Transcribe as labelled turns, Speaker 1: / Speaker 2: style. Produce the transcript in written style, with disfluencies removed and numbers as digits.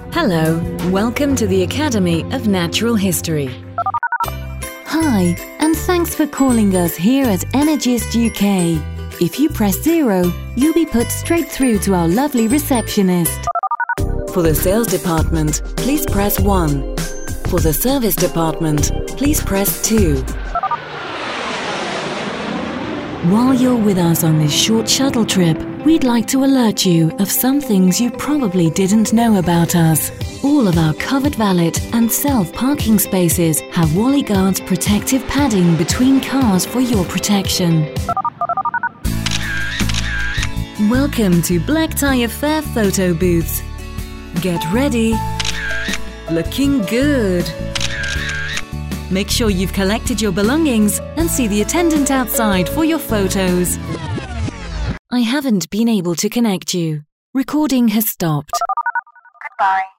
Speaker 1: Hello, welcome to the Academy of Natural History.
Speaker 2: Hi, and thanks for calling us here at Energist UK. If you press 0, you'll be put straight through to our lovely receptionist.
Speaker 1: For the sales department, please press 1. For the service department, please press 2.
Speaker 2: While you're with us on this short shuttle trip, we'd like to alert you of some things you probably didn't know about us. All of our covered valet and self-parking spaces have Wally Guard's protective padding between cars for your protection.
Speaker 1: Welcome to Black Tie Affair photo booths. Get ready. Looking good. Make sure you've collected your belongings and see the attendant outside for your photos.
Speaker 2: I haven't been able to connect you. Recording has stopped.
Speaker 3: Goodbye.